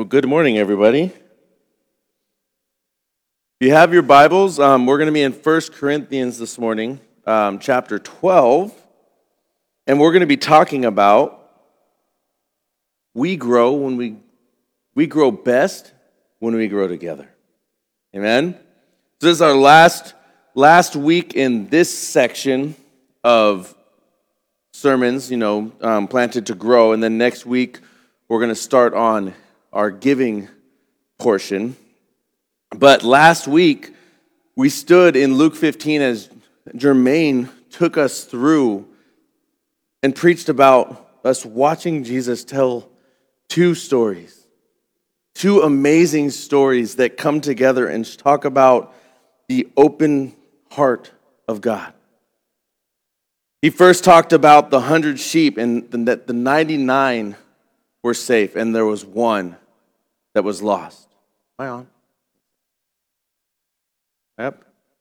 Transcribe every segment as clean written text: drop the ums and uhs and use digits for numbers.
Well, good morning, everybody. If you have your Bibles, we're going to be in 1 Corinthians this morning, chapter 12, and we're going to be talking about we grow best when we grow together. Amen? So this is our last week in this section of sermons, planted to grow, and then next week we're going to start on our giving portion. But last week, we stood in Luke 15 as Jermaine took us through and preached about us watching Jesus tell two amazing stories that come together and talk about the open heart of God. He first talked about the 100 sheep and that the 99 were safe and there was one that was lost. Am I on? Yep.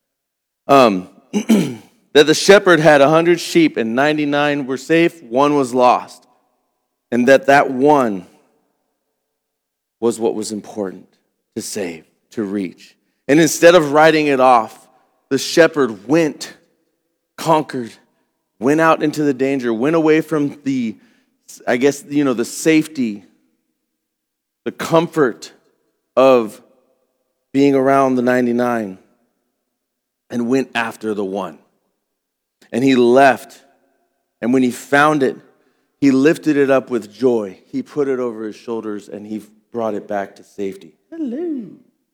That the shepherd had 100 sheep and 99 were safe, one was lost. And that one was what was important to save, to reach. And instead of writing it off, the shepherd conquered, went out into the danger, went away from the safety, the comfort of being around the 99 and went after the one. And he left, and when he found it, he lifted it up with joy. He put it over his shoulders, and he brought it back to safety. Hello.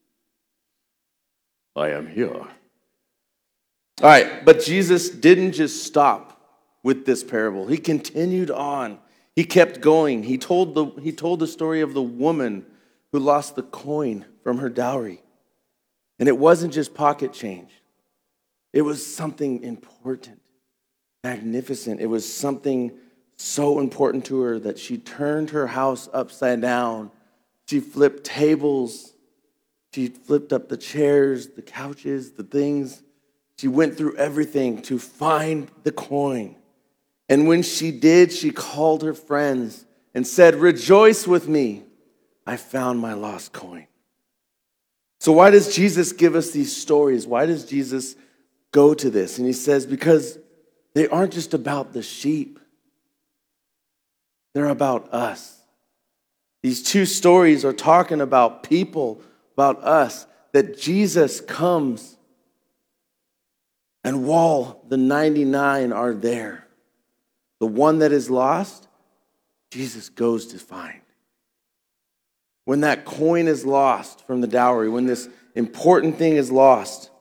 I am here. All right, but Jesus didn't just stop with this parable. He continued on. He kept going. He told the story of the woman who lost the coin from her dowry. And it wasn't just pocket change. It was something important, magnificent. It was something so important to her that she turned her house upside down. She flipped tables. She flipped up the chairs, the couches, the things. She went through everything to find the coin. And when she did, she called her friends and said, "Rejoice with me. I found my lost coin." So why does Jesus give us these stories? Why does Jesus go to this? And he says, because they aren't just about the sheep. They're about us. These two stories are talking about people, about us, that Jesus comes, and while the 99 are there, the one that is lost, Jesus goes to find. When that coin is lost from the dowry, when this important thing is lost,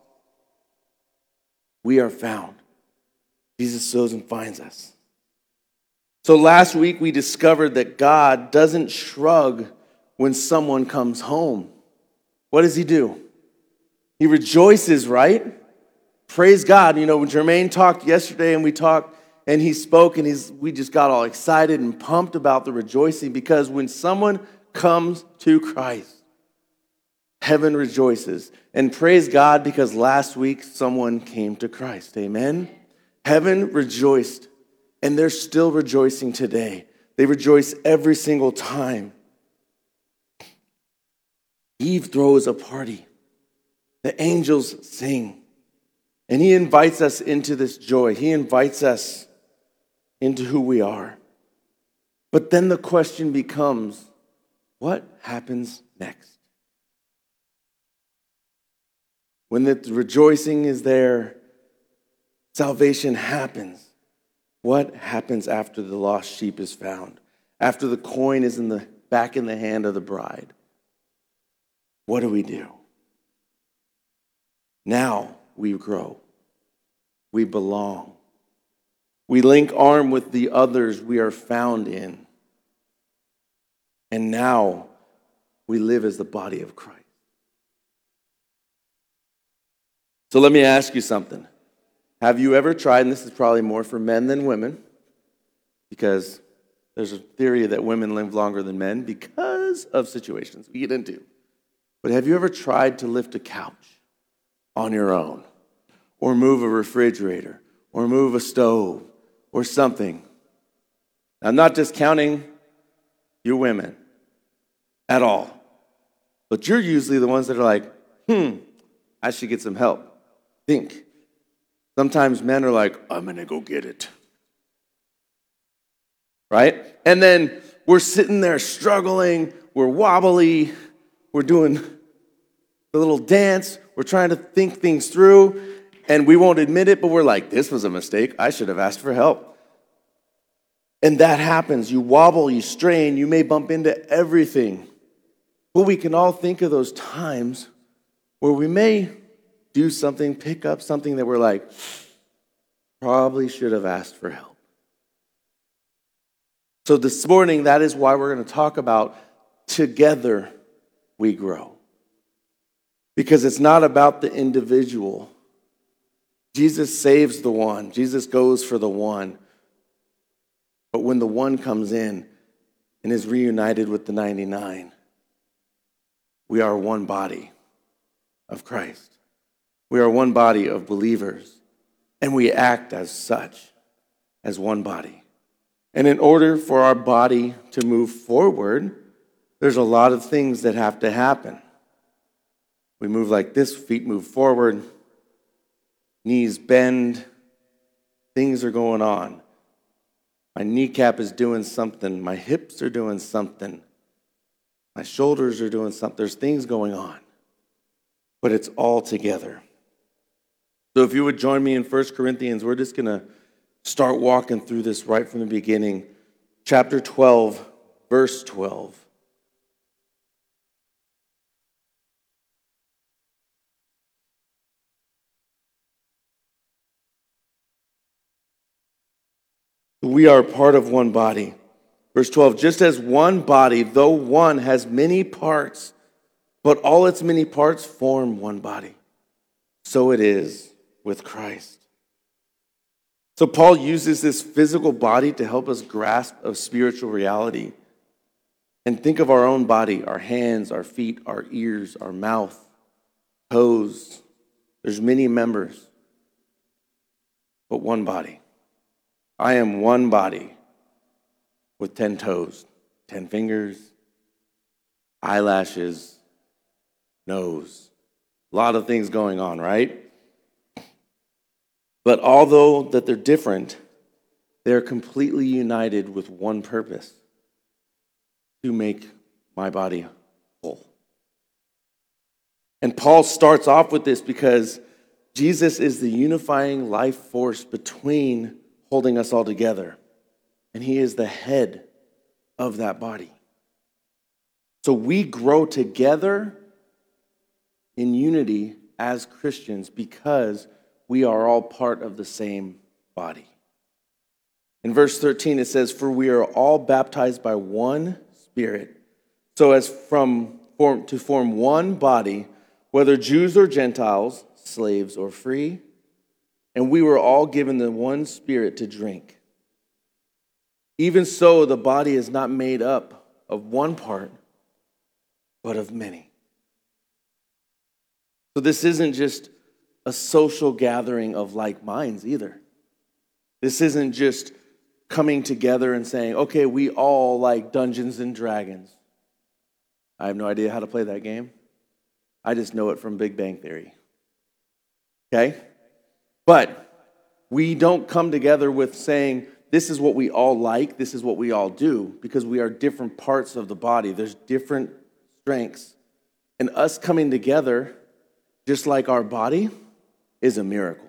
we are found. Jesus goes and finds us. So last week we discovered that God doesn't shrug when someone comes home. What does he do? He rejoices, right? Praise God. When Jermaine talked yesterday and we talked and he spoke and we just got all excited and pumped about the rejoicing, because when someone comes to Christ, heaven rejoices. And praise God, because last week someone came to Christ. Amen? Heaven rejoiced, and they're still rejoicing today. They rejoice every single time. Eve throws a party. The angels sing. And he invites us into this joy. He invites us into who we are. But then the question becomes, what happens next? When the rejoicing is there, salvation happens. What happens after the lost sheep is found? After the coin is back in the hand of the bride? What do? Now we grow. We belong. We link arm with the others we are found in. And now we live as the body of Christ. So let me ask you something. Have you ever tried, and this is probably more for men than women, because there's a theory that women live longer than men because of situations we get into. But have you ever tried to lift a couch on your own, or move a refrigerator, or move a stove, or something? I'm not discounting you women at all. But you're usually the ones that are like, I should get some help. Think. Sometimes men are like, I'm going to go get it. Right? And then we're sitting there struggling. We're wobbly. We're doing the little dance. We're trying to think things through. And we won't admit it, but we're like, this was a mistake. I should have asked for help. And that happens. You wobble, you strain, you may bump into everything. But we can all think of those times where we may do something, pick up something that we're like, probably should have asked for help. So this morning, that is why we're going to talk about together we grow. Because it's not about the individual. Jesus saves the one. Jesus goes for the one. But when the one comes in and is reunited with the 99, we are one body of Christ. We are one body of believers. And we act as such, as one body. And in order for our body to move forward, there's a lot of things that have to happen. We move like this, feet move forward, knees bend, things are going on. My kneecap is doing something, my hips are doing something, my shoulders are doing something. There's things going on, but it's all together. So if you would join me in 1 Corinthians, we're just going to start walking through this right from the beginning. Chapter 12, verse 12. We are part of one body. Verse 12, just as one body, though one, has many parts, but all its many parts form one body. So it is with Christ. So Paul uses this physical body to help us grasp a spiritual reality. And think of our own body, our hands, our feet, our ears, our mouth, toes. There's many members, but one body. I am one body with 10 toes, 10 fingers, eyelashes, nose. A lot of things going on, right? But although that they're different, they're completely united with one purpose: to make my body whole. And Paul starts off with this because Jesus is the unifying life force between holding us all together. And he is the head of that body. So we grow together in unity as Christians because we are all part of the same body. In verse 13 it says, "For we are all baptized by one Spirit, so as to form one body, whether Jews or Gentiles, slaves or free, and we were all given the one Spirit to drink. Even so, the body is not made up of one part, but of many." So this isn't just a social gathering of like minds either. This isn't just coming together and saying, okay, we all like Dungeons and Dragons. I have no idea how to play that game. I just know it from Big Bang Theory. Okay? But we don't come together with saying, this is what we all like, this is what we all do, because we are different parts of the body. There's different strengths. And us coming together, just like our body, is a miracle.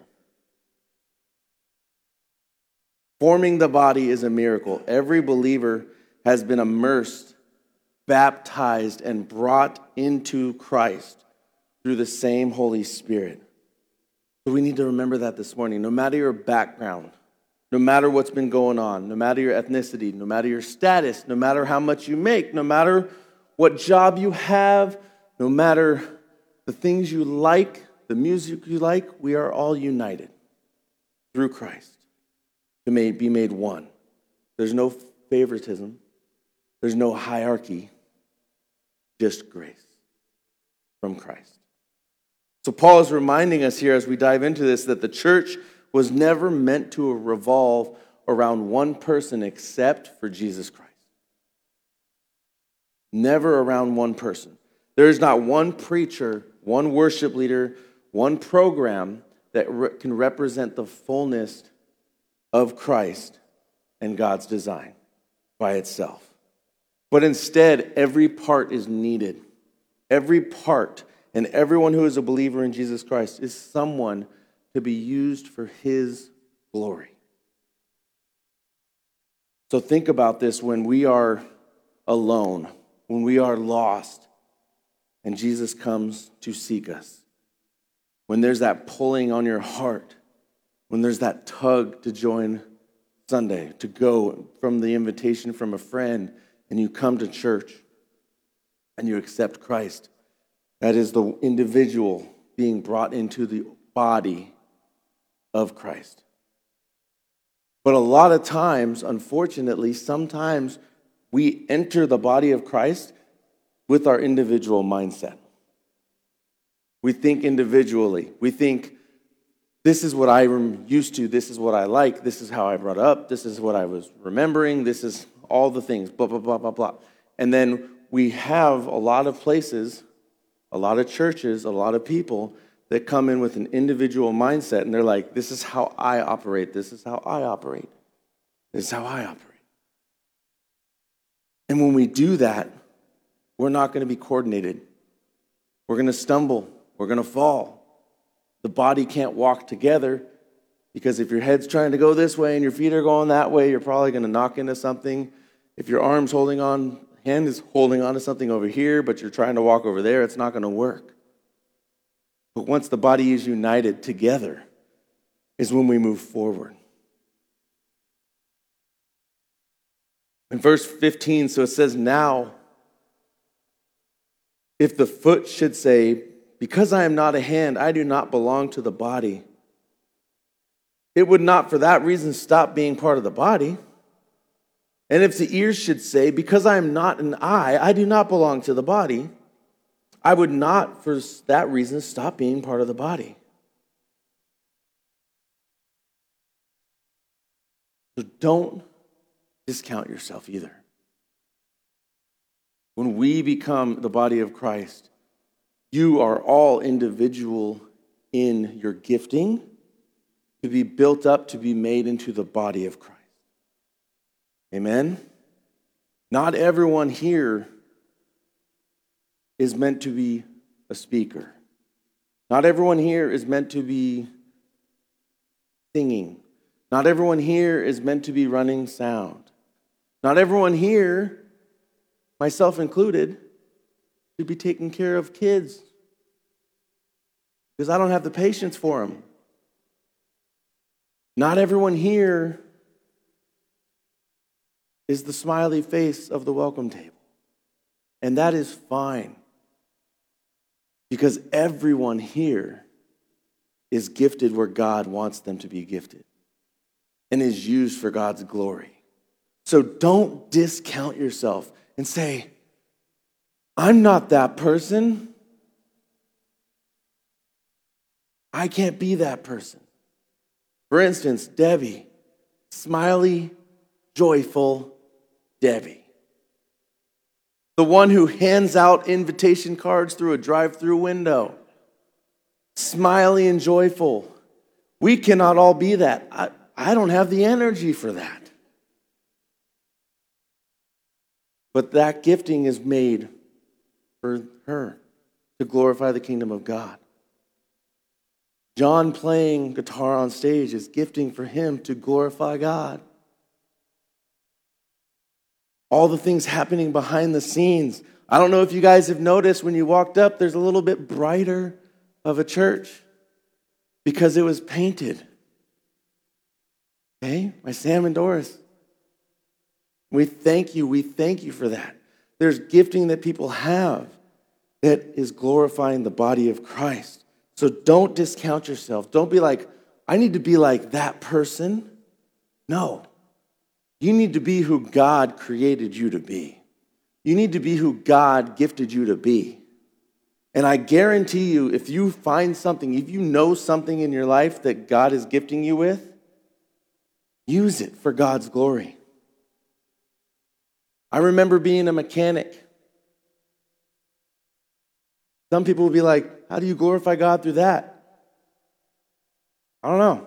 Forming the body is a miracle. Every believer has been immersed, baptized, and brought into Christ through the same Holy Spirit. So we need to remember that this morning. No matter your background, no matter what's been going on, no matter your ethnicity, no matter your status, no matter how much you make, no matter what job you have, no matter the things you like, the music you like, we are all united through Christ to be made one. There's no favoritism. There's no hierarchy. Just grace from Christ. So Paul is reminding us here as we dive into this that the church was never meant to revolve around one person except for Jesus Christ. Never around one person. There's not one preacher, one worship leader, one program that can represent the fullness of Christ and God's design by itself. But instead, every part is needed. Every part and everyone who is a believer in Jesus Christ is someone to be used for his glory. So think about this when we are alone, when we are lost, and Jesus comes to seek us. When there's that pulling on your heart, when there's that tug to join Sunday, to go from the invitation from a friend, and you come to church and you accept Christ. That is the individual being brought into the body of Christ. But a lot of times, unfortunately, sometimes we enter the body of Christ with our individual mindset. We think individually. We think, this is what I'm used to, this is what I like, this is how I brought up, this is what I was remembering, this is all the things, blah, blah, blah, blah, blah. And then we have a lot of places, a lot of churches, a lot of people that come in with an individual mindset, and they're like, this is how I operate, this is how I operate, this is how I operate. And when we do that, we're not going to be coordinated. We're going to stumble. We're going to fall. The body can't walk together because if your head's trying to go this way and your feet are going that way, you're probably going to knock into something. If your hand is holding on to something over here, but you're trying to walk over there, it's not going to work. But once the body is united together is when we move forward. In verse 15, so it says, now, if the foot should say, because I am not a hand, I do not belong to the body, it would not for that reason stop being part of the body. And if the ears should say, because I am not an eye, I do not belong to the body, I would not for that reason stop being part of the body. So don't discount yourself either. When we become the body of Christ, you are all individual in your gifting to be built up, to be made into the body of Christ. Amen? Not everyone here is meant to be a speaker. Not everyone here is meant to be singing. Not everyone here is meant to be running sound. Not everyone here, myself included, should be taking care of kids because I don't have the patience for them. Not everyone here is the smiley face of the welcome table. And that is fine. Because everyone here is gifted where God wants them to be gifted and is used for God's glory. So don't discount yourself and say, I'm not that person. I can't be that person. For instance, Debbie, smiley, joyful Debbie. The one who hands out invitation cards through a drive-through window. Smiley and joyful. We cannot all be that. I don't have the energy for that. But that gifting is made for her to glorify the kingdom of God. John playing guitar on stage is gifting for him to glorify God. All the things happening behind the scenes. I don't know if you guys have noticed when you walked up, there's a little bit brighter of a church because it was painted. Okay? By Sam and Doris. We thank you for that. There's gifting that people have that is glorifying the body of Christ. So don't discount yourself. Don't be like, I need to be like that person. No. You need to be who God created you to be. You need to be who God gifted you to be. And I guarantee you, if you find something, if you know something in your life that God is gifting you with, use it for God's glory. I remember being a mechanic. Some people will be like, how do you glorify God through that? I don't know.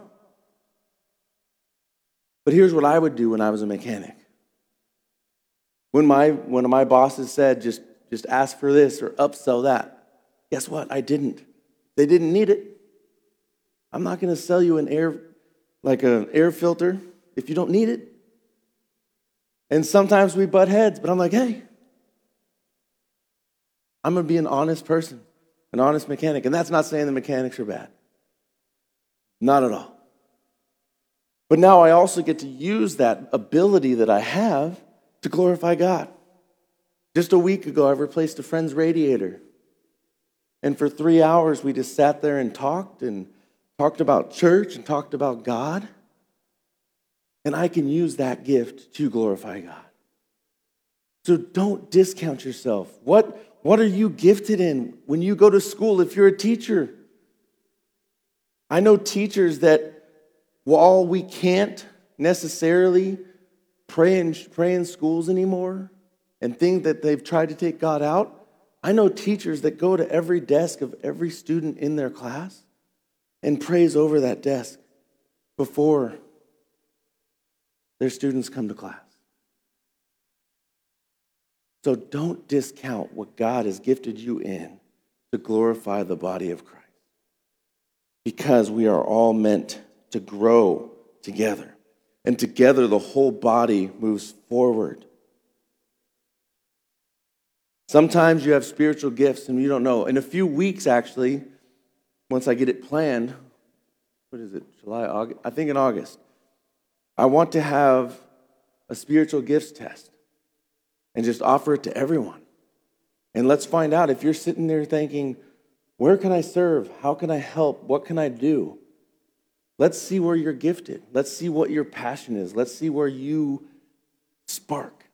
But here's what I would do when I was a mechanic. When one of my bosses said, just ask for this or upsell that, guess what? I didn't. They didn't need it. I'm not going to sell you an air filter if you don't need it. And sometimes we butt heads, but I'm like, hey, I'm going to be an honest person, an honest mechanic. And that's not saying the mechanics are bad. Not at all. But now I also get to use that ability that I have to glorify God. Just a week ago, I replaced a friend's radiator. And for 3 hours, we just sat there and talked about church and talked about God. And I can use that gift to glorify God. So don't discount yourself. What are you gifted in when you go to school if you're a teacher? I know teachers that while we can't necessarily pray in schools anymore and think that they've tried to take God out, I know teachers that go to every desk of every student in their class and prays over that desk before their students come to class. So don't discount what God has gifted you in to glorify the body of Christ. Because we are all meant to grow together. And together the whole body moves forward. Sometimes you have spiritual gifts and you don't know. In a few weeks, actually, once I get it planned, what is it, July, August? I think in August, I want to have a spiritual gifts test and just offer it to everyone. And let's find out if you're sitting there thinking, where can I serve? How can I help? What can I do? Let's see where you're gifted. Let's see what your passion is. Let's see where you spark.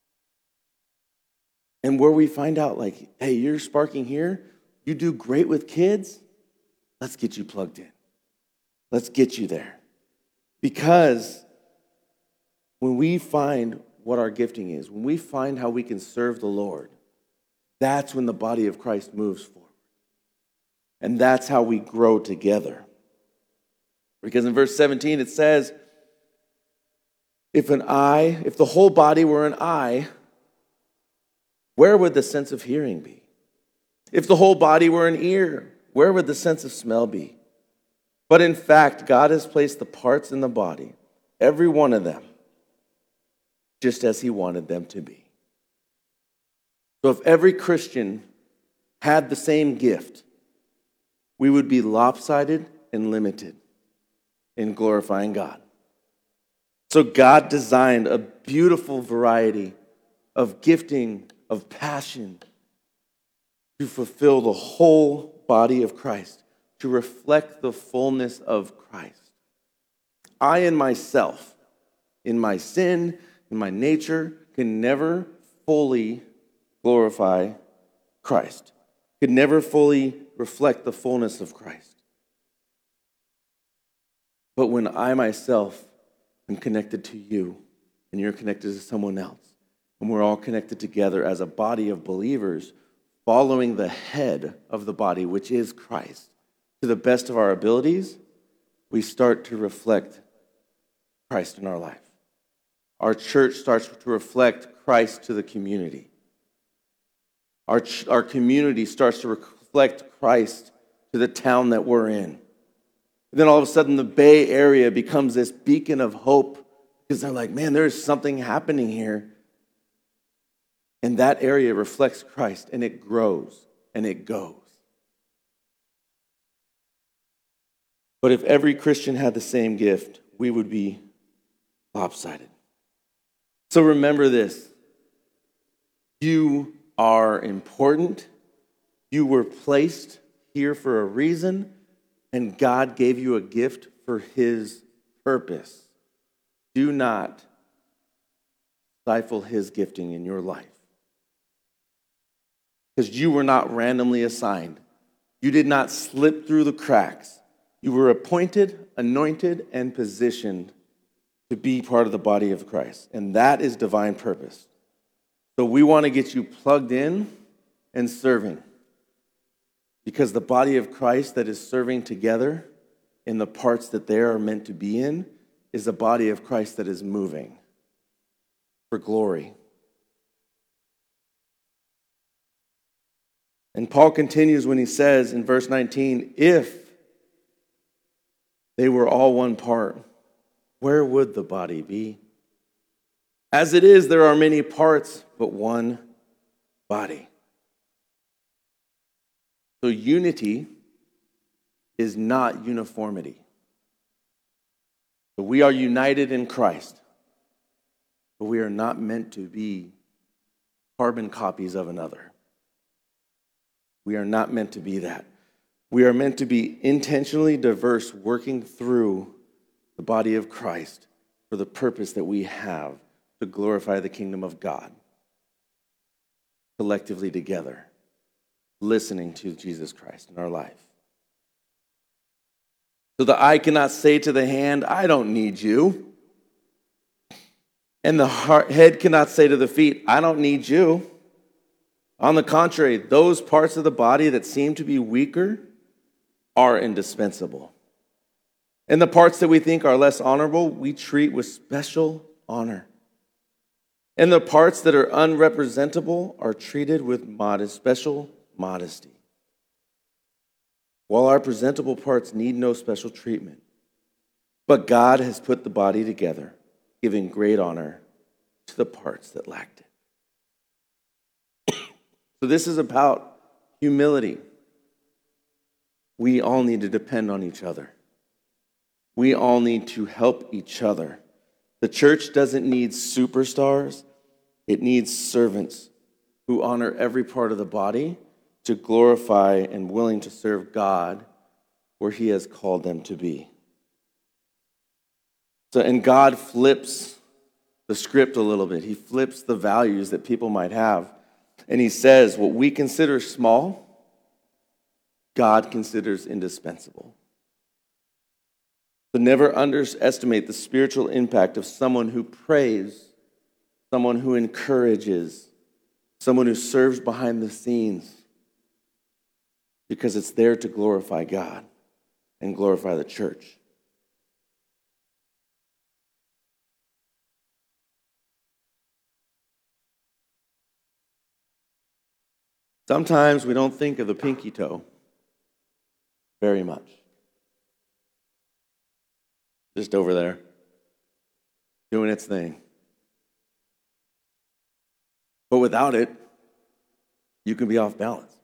And where we find out, like, hey, you're sparking here. You do great with kids. Let's get you plugged in. Let's get you there. Because when we find what our gifting is, when we find how we can serve the Lord, that's when the body of Christ moves forward. And that's how we grow together. Because in verse 17 it says, if the whole body were an eye, where would the sense of hearing be? If the whole body were an ear, where would the sense of smell be? But in fact, God has placed the parts in the body, every one of them, just as he wanted them to be. So if every Christian had the same gift, we would be lopsided and limited in glorifying God. So God designed a beautiful variety of gifting, of passion, to fulfill the whole body of Christ, to reflect the fullness of Christ. I in myself, in my sin, in my nature, can never fully glorify Christ, could never fully reflect the fullness of Christ. But when I myself am connected to you, and you're connected to someone else, and we're all connected together as a body of believers, following the head of the body, which is Christ, to the best of our abilities, we start to reflect Christ in our life. Our church starts to reflect Christ to the community. Our community starts to reflect Christ to the town that we're in. And then all of a sudden the Bay Area becomes this beacon of hope because they're like, man, there's something happening here. And that area reflects Christ, and it grows and it goes. But if every Christian had the same gift, we would be lopsided. So remember this. You are important. You were placed here for a reason, and God gave you a gift for his purpose. Do not stifle his gifting in your life. Because you were not randomly assigned. You did not slip through the cracks. You were appointed, anointed, and positioned to be part of the body of Christ. And that is divine purpose. So we want to get you plugged in and serving. Because the body of Christ that is serving together in the parts that they are meant to be in is a body of Christ that is moving for glory. And Paul continues when he says in verse 19, if they were all one part, where would the body be? As it is, there are many parts, but one body. So unity is not uniformity. So we are united in Christ, but we are not meant to be carbon copies of another. We are not meant to be that. We are meant to be intentionally diverse, working through the body of Christ for the purpose that we have to glorify the kingdom of God, collectively together, listening to Jesus Christ in our life. So the eye cannot say to the hand, I don't need you. And the head cannot say to the feet, I don't need you. On the contrary, those parts of the body that seem to be weaker are indispensable. And the parts that we think are less honorable, we treat with special honor. And the parts that are unrepresentable are treated with special modesty. While our presentable parts need no special treatment, but God has put the body together, giving great honor to the parts that lacked it. So this is about humility. We all need to depend on each other. We all need to help each other. The church doesn't need superstars. It needs servants who honor every part of the body to glorify and willing to serve God where he has called them to be. And God flips the script a little bit. He flips the values that people might have. And he says, what we consider small, God considers indispensable. So never underestimate the spiritual impact of someone who prays, someone who encourages, someone who serves behind the scenes, because it's there to glorify God and glorify the church. Sometimes we don't think of the pinky toe very much. Just over there, doing its thing. But without it, you can be off balance.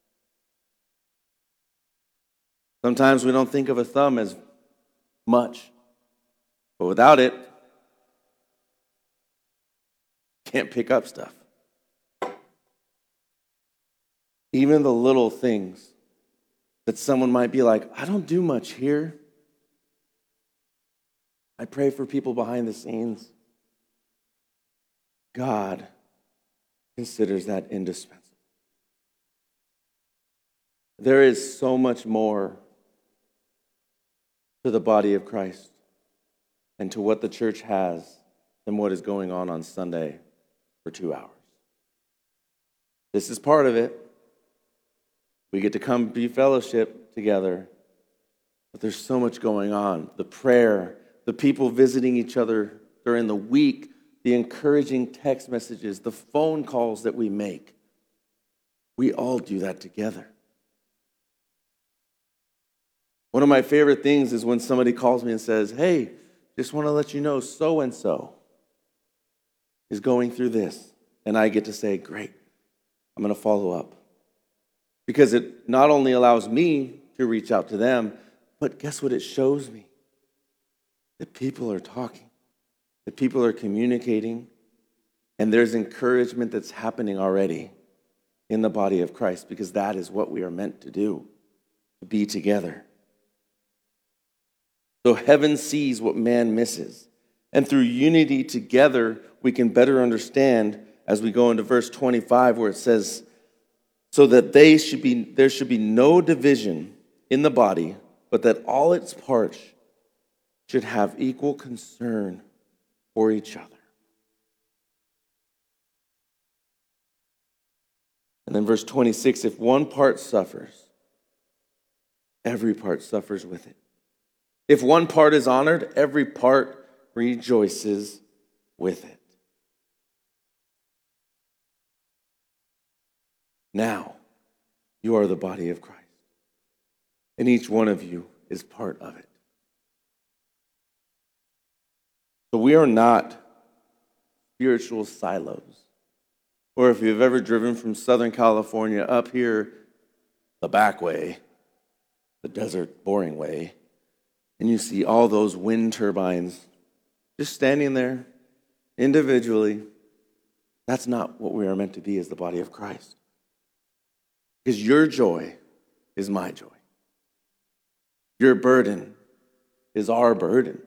Sometimes we don't think of a thumb as much, but without it, can't pick up stuff. Even the little things that someone might be like, I don't do much here. I pray for people behind the scenes. God considers that indispensable. There is so much more to the body of Christ and to what the church has than what is going on Sunday for 2 hours. This is part of it. We get to come be fellowship together, but there's so much going on. The prayer, the people visiting each other during the week, the encouraging text messages, the phone calls that we make. We all do that together. One of my favorite things is when somebody calls me and says, hey, just want to let you know so-and-so is going through this. And I get to say, great, I'm going to follow up. Because it not only allows me to reach out to them, but guess what it shows me? That people are talking, that people are communicating, and there's encouragement that's happening already in the body of Christ, because that is what we are meant to do, to be together. So heaven sees what man misses. And through unity together, we can better understand, as we go into verse 25, where it says, so that there should be no division in the body, but that all its parts should have equal concern for each other. And then verse 26, if one part suffers, every part suffers with it. If one part is honored, every part rejoices with it. Now, you are the body of Christ, and each one of you is part of it. So we are not spiritual silos. Or if you've ever driven from Southern California up here the back way, the desert, boring way, and you see all those wind turbines just standing there individually, that's not what we are meant to be as the body of Christ. Because your joy is my joy. Your burden is our burden.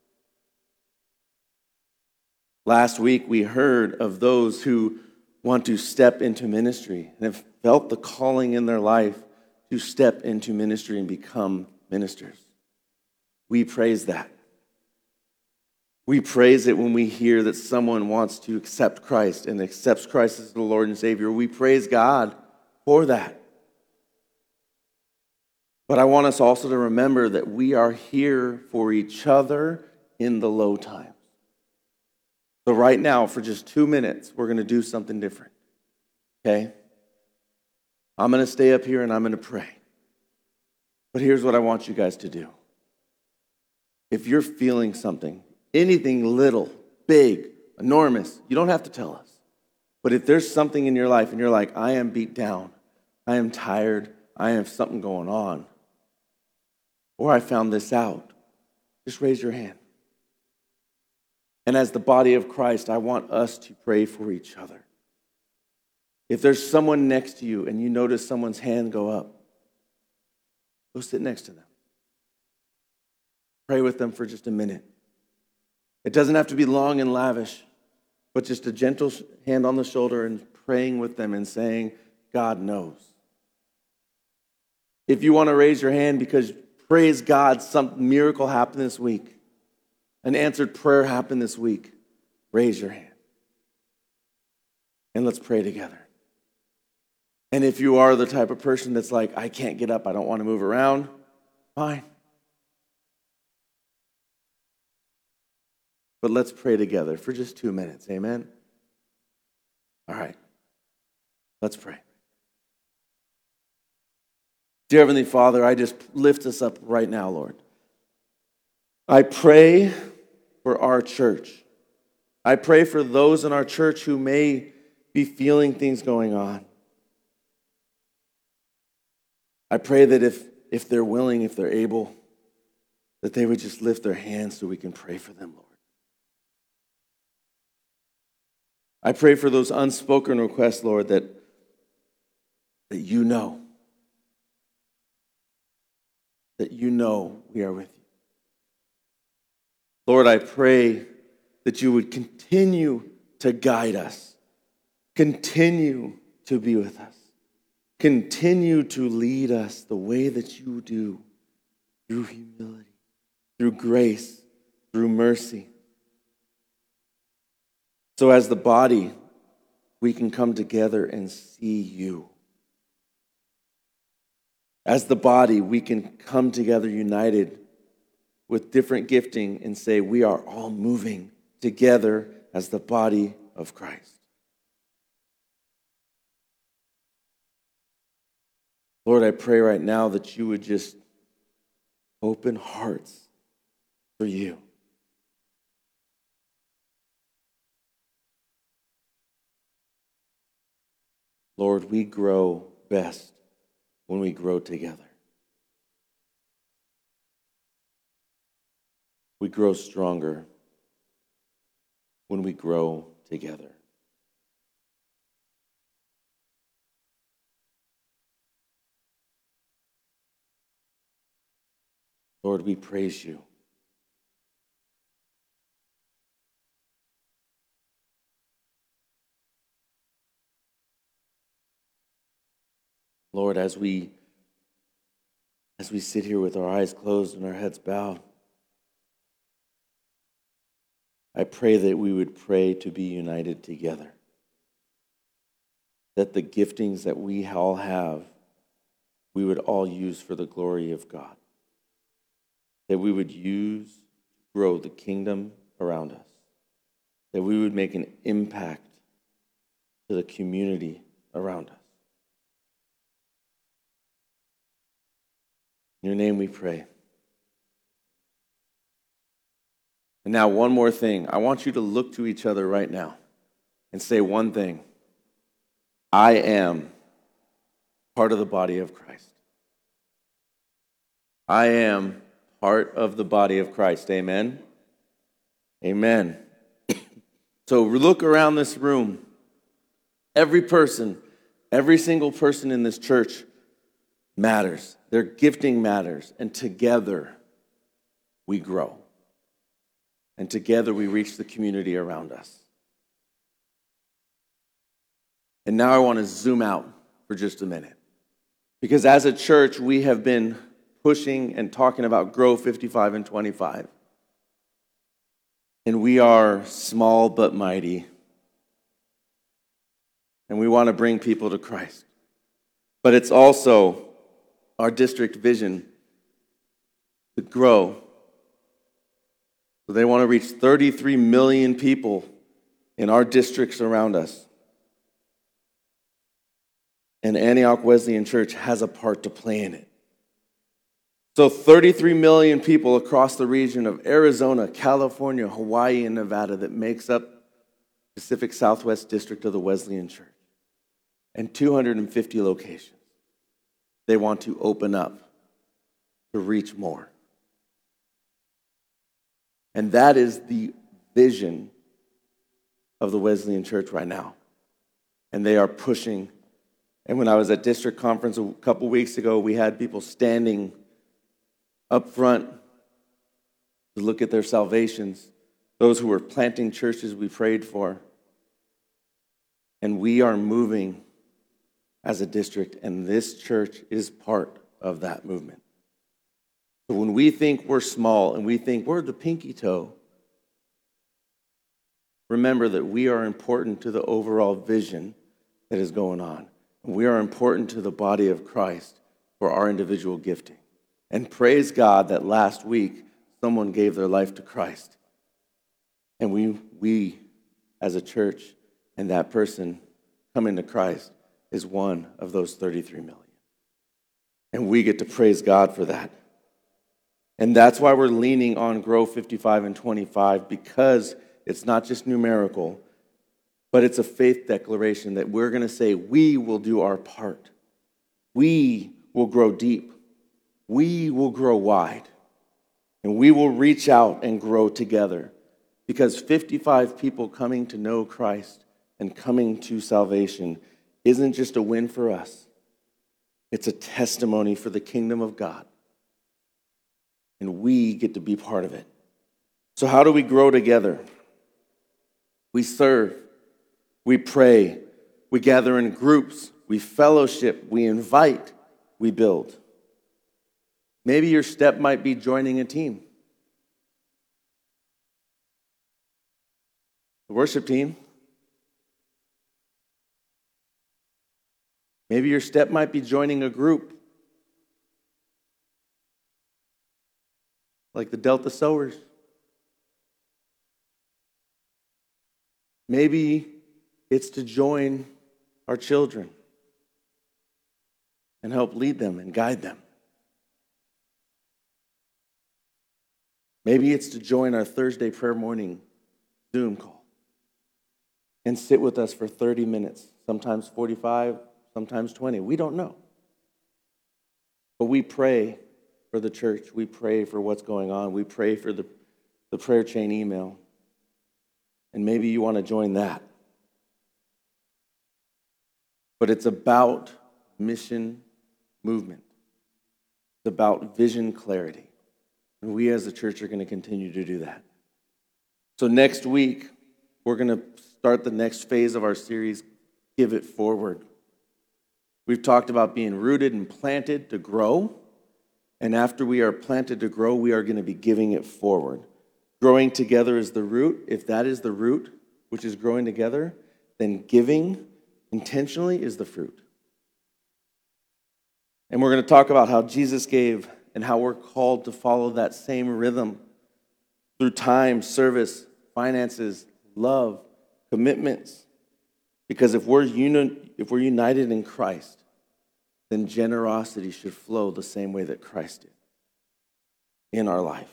Last week we heard of those who want to step into ministry and have felt the calling in their life to step into ministry and become ministers. We praise that. We praise it when we hear that someone wants to accept Christ and accepts Christ as the Lord and Savior. We praise God for that. But I want us also to remember that we are here for each other in the low times. So right now, for just 2 minutes, we're going to do something different. Okay? I'm going to stay up here and I'm going to pray. But here's what I want you guys to do. If you're feeling something, anything little, big, enormous, you don't have to tell us. But if there's something in your life and you're like, I am beat down, I am tired, I have something going on, or I found this out, just raise your hand. And as the body of Christ, I want us to pray for each other. If there's someone next to you and you notice someone's hand go up, go sit next to them. Pray with them for just a minute. It doesn't have to be long and lavish, but just a gentle hand on the shoulder and praying with them and saying, God knows. If you want to raise your hand because, praise God, some miracle happened this week, an answered prayer happened this week, raise your hand. And let's pray together. And if you are the type of person that's like, I can't get up, I don't want to move around, fine. But let's pray together for just 2 minutes, amen? All right, let's pray. Dear Heavenly Father, I just lift us up right now, Lord. I pray for our church. I pray for those in our church who may be feeling things going on. I pray that if they're willing, if they're able, that they would just lift their hands so we can pray for them, Lord. I pray for those unspoken requests, Lord, that you know. That you know we are with you. Lord, I pray that you would continue to guide us, continue to be with us, continue to lead us the way that you do, through humility, through grace, through mercy. So as the body, we can come together and see you. As the body, we can come together united with different gifting and say we are all moving together as the body of Christ. Lord, I pray right now that you would just open hearts for you. Lord, we grow best when we grow together. We grow stronger when we grow together. Lord, we praise you. Lord, as we sit here with our eyes closed and our heads bowed, I pray that we would pray to be united together. That the giftings that we all have we would all use for the glory of God. That we would use to grow the kingdom around us. That we would make an impact to the community around us. In your name we pray. And now one more thing. I want you to look to each other right now and say one thing. I am part of the body of Christ. I am part of the body of Christ. Amen? Amen. So look around this room. Every person, every single person in this church matters. Their gifting matters. And together we grow. And together we reach the community around us. And now I want to zoom out for just a minute. Because as a church, we have been pushing and talking about Grow 55 and 25. And we are small but mighty. And we want to bring people to Christ. But it's also our district vision to grow. So they want to reach 33 million people in our districts around us. And Antioch Wesleyan Church has a part to play in it. So 33 million people across the region of Arizona, California, Hawaii, and Nevada that makes up Pacific Southwest District of the Wesleyan Church. And 250 locations. They want to open up to reach more. And that is the vision of the Wesleyan Church right now. And they are pushing. And when I was at district conference a couple weeks ago, we had people standing up front to look at their salvations. Those who were planting churches we prayed for. And we are moving as a district, and this church is part of that movement. So when we think we're small and we think we're the pinky toe, remember that we are important to the overall vision that is going on. We are important to the body of Christ for our individual gifting. And praise God that last week someone gave their life to Christ. And we as a church and that person coming to Christ is one of those 33 million. And we get to praise God for that. And that's why we're leaning on Grow 55 and 25, because it's not just numerical, but it's a faith declaration that we're going to say we will do our part. We will grow deep. We will grow wide. And we will reach out and grow together. Because 55 people coming to know Christ and coming to salvation isn't just a win for us. It's a testimony for the kingdom of God. And we get to be part of it. So how do we grow together? We serve. We pray. We gather in groups. We fellowship. We invite. We build. Maybe your step might be joining a team. The worship team. Maybe your step might be joining a group like the Delta Sowers. Maybe it's to join our children and help lead them and guide them. Maybe it's to join our Thursday prayer morning Zoom call and sit with us for 30 minutes, sometimes 45, sometimes 20. We don't know. But we pray for the church. We pray for what's going on. We pray for the prayer chain email. And maybe you want to join that. But it's about mission movement. It's about vision clarity. And we as a church are going to continue to do that. So next week, we're going to start the next phase of our series, Give It Forward. We've talked about being rooted and planted to grow. And after we are planted to grow, we are going to be giving it forward. Growing together is the root. If that is the root, which is growing together, then giving intentionally is the fruit. And we're going to talk about how Jesus gave and how we're called to follow that same rhythm through time, service, finances, love, commitments. Because if we're united in Christ, then generosity should flow the same way that Christ did in our life.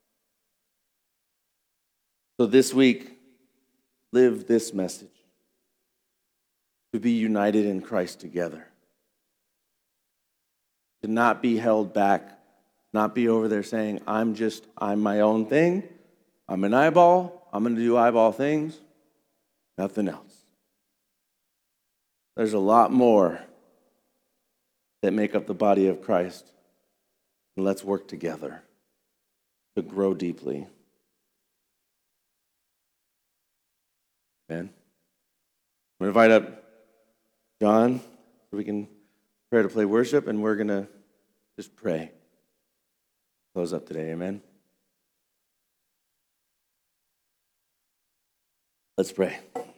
So this week, live this message, to be united in Christ together. To not be held back, not be over there saying, I'm my own thing, I'm an eyeball, I'm going to do eyeball things, nothing else. There's a lot more that make up the body of Christ. And let's work together to grow deeply. Amen. I'm going to invite up John so we can prepare to play worship, and we're going to just pray. Close up today. Amen. Let's pray.